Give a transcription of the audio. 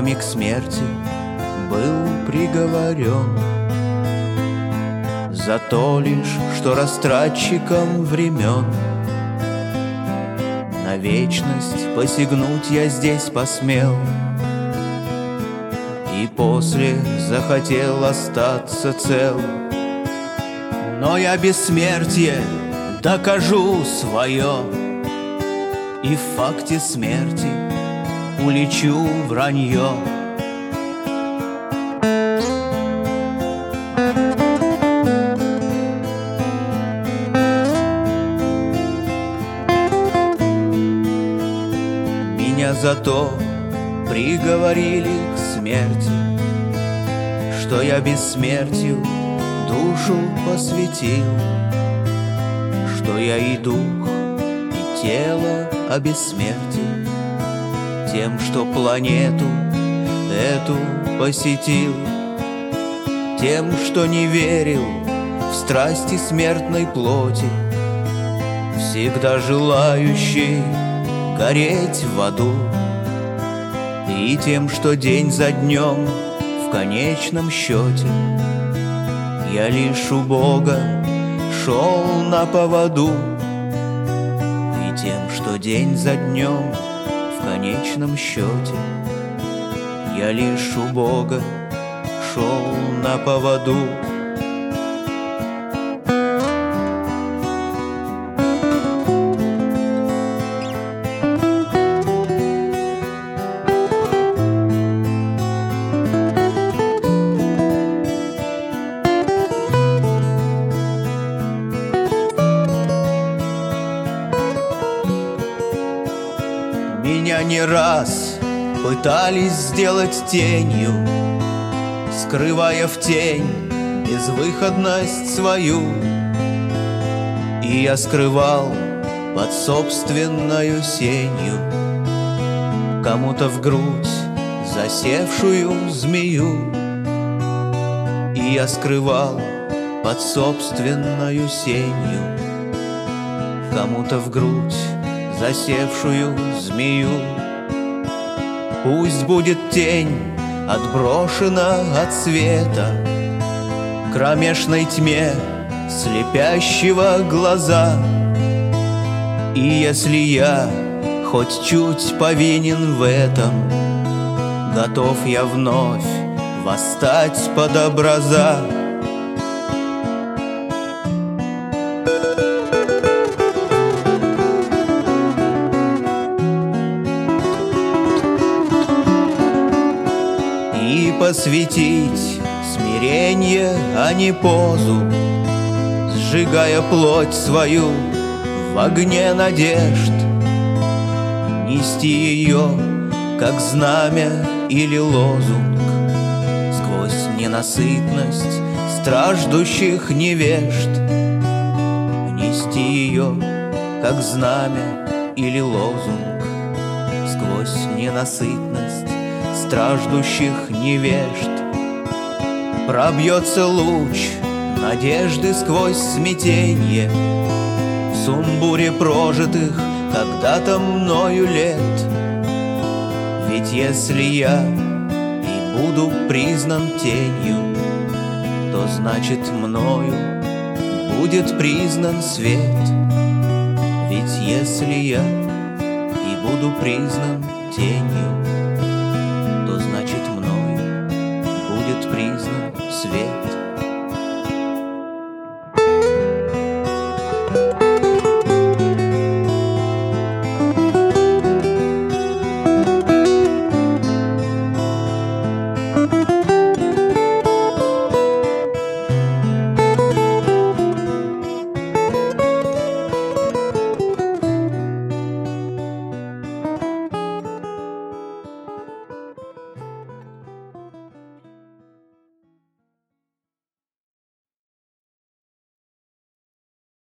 оковами к смерти был приговорен. За то лишь, что растратчиком времен на вечность посягнуть я здесь посмел, и после захотел остаться цел. Но я бессмертие докажу свое, и в факте смерти уличу вранье. Меня зато приговорили к смерти, что я бессмертию душу посвятил, что я и дух, и тело обессмертил тем, что планету эту посетил, тем, что не верил в страсти смертной плоти, всегда желающий гореть в аду, и тем, что день за днем в конечном счете я лишь у Бога шел на поводу, и тем, что день за днем в конечном счете я лишь у Бога шел на поводу. Меня не раз пытались сделать тенью, скрывая в тень безвыходность свою, и я скрывал под собственною сенью кому-то в грудь засевшую змею, и я скрывал под собственною сенью кому-то в грудь засевшую змею. Пусть будет тень отброшена от света кромешной тьме слепящего глаза, и если я хоть чуть повинен в этом, готов я вновь восстать под образа. И посвятить смирение, а не позу, сжигая плоть свою в огне надежд, нести ее, как знамя или лозунг, сквозь ненасытность страждущих невежд, нести ее, как знамя или лозунг, сквозь ненасытность страждущих невежд. Пробьется луч надежды сквозь смятенье в сумбуре прожитых когда-то мною лет. Ведь если я и буду признан тенью, то значит мною будет признан свет. Ведь если я и буду признан тенью,